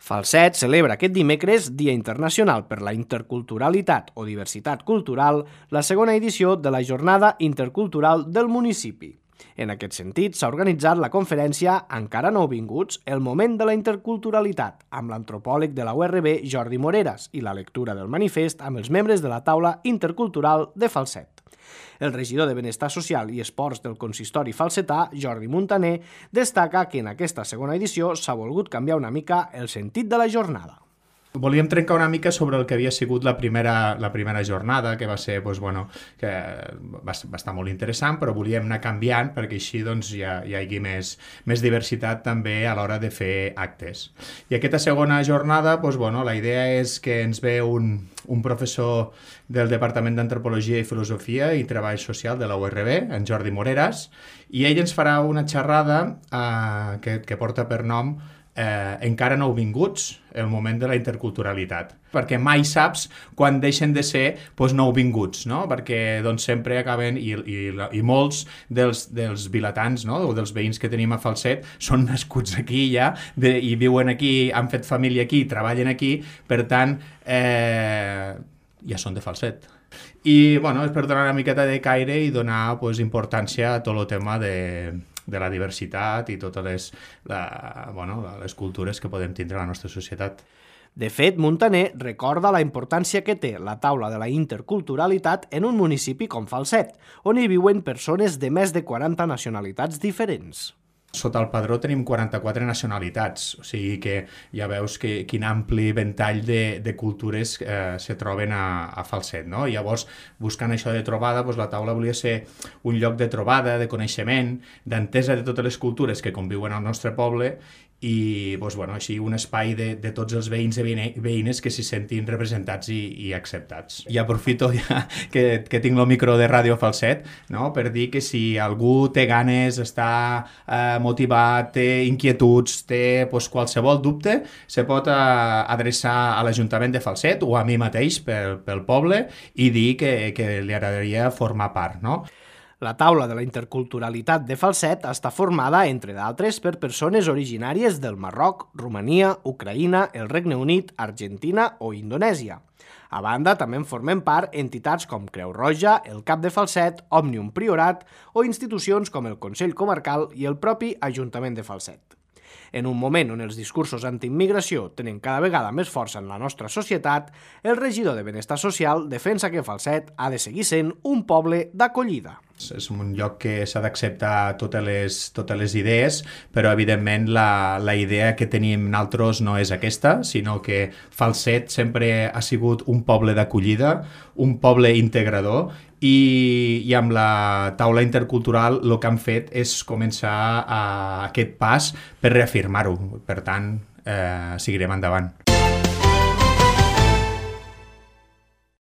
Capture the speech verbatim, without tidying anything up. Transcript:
Falset celebra aquest dimecres, Dia Internacional per la Interculturalitat o Diversitat Cultural, la segona edició de la Jornada Intercultural del municipi. En aquest sentit, s'ha organitzat la conferència Encara nouvinguts, el moment de la interculturalitat, amb l'antropòleg de la U R B, Jordi Moreras, i la lectura del manifest amb els membres de la taula intercultural de Falset. El regidor de Benestar Social i Esports del consistori falsetà, Jordi Muntaner, destaca que en aquesta segona edició s'ha volgut canviar una mica el sentit de la jornada. Volíem trencar una mica sobre el que havia sigut la primera, la primera jornada, que va ser, doncs, bueno, que va, va estar molt interessant, però volíem anar canviant perquè així doncs, hi, ha, hi hagi més, més diversitat també a l'hora de fer actes. I aquesta segona jornada, doncs, bueno, la idea és que ens ve un, un professor del Departament d'Antropologia i Filosofia i Treball Social de la U R B, en Jordi Moreras, i ell ens farà una xerrada eh, que, que porta per nom Eh, encara nouvinguts, el moment de la interculturalitat, perquè mai saps quan deixen de ser doncs, nouvinguts, no? Perquè doncs, sempre acaben, i, i, i molts dels, dels vilatans, no? O dels veïns que tenim a Falset són nascuts aquí ja, de, i viuen aquí, han fet família aquí, treballen aquí, per tant, eh, ja són de Falset. I bueno, és per donar una miqueta de caire i donar pues, importància a tot el tema de de la diversitat i totes les, la, bueno, les cultures que podem tindre a la nostra societat. De fet, Muntaner recorda la importància que té la taula de la interculturalitat en un municipi com Falset, on hi viuen persones de més de quaranta nacionalitats diferents. Sota el padró tenim quaranta-quatre nacionalitats, o sigui que ja veus que, quin ampli ventall de, de cultures eh, se troben a, a Falset, no? Llavors, buscant això de trobada, doncs la taula volia ser un lloc de trobada, de coneixement, d'entesa de totes les cultures que conviuen al nostre poble i doncs, bueno, així un espai de, de tots els veïns i veïnes que s'hi sentin representats i, i acceptats. I aprofito ja que, que tinc el micro de Ràdio Falset, no? Per dir que si algú té ganes, està eh, motivat, té inquietuds, té pues, qualsevol dubte, se pot eh, adreçar a l'Ajuntament de Falset o a mi mateix pel, pel poble i dir que, que li agradaria formar part, no? La taula de la interculturalitat de Falset està formada, entre d'altres, per persones originàries del Marroc, Romania, Ucraïna, el Regne Unit, Argentina o Indonèsia. A banda, també en formen part entitats com Creu Roja, el Cap de Falset, Òmnium Priorat o institucions com el Consell Comarcal i el propi Ajuntament de Falset. En un moment on els discursos antiimmigració tenen cada vegada més força en la nostra societat, el regidor de Benestar Social defensa que Falset ha de seguir sent un poble d'acollida. És un lloc que s'ha d'acceptar totes les, totes les idees, però evidentment la, la idea que tenim nosaltres no és aquesta, sinó que Falset sempre ha sigut un poble d'acollida, un poble integrador, i, i amb la taula intercultural el que han fet és començar a, a aquest pas per reafirmar-ho. Per tant, eh, seguirem endavant.